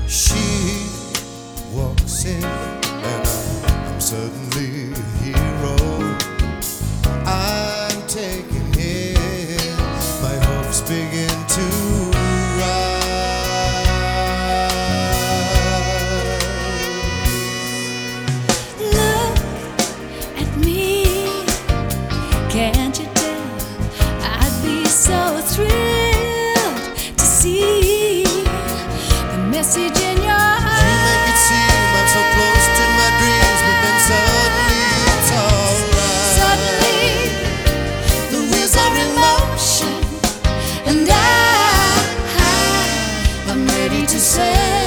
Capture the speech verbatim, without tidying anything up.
She walks in, and I'm suddenly a hero. I'm taking it, my hopes begin to rise. Look at me, can't you tell? I'd be so thrilled to see the message in your eyes.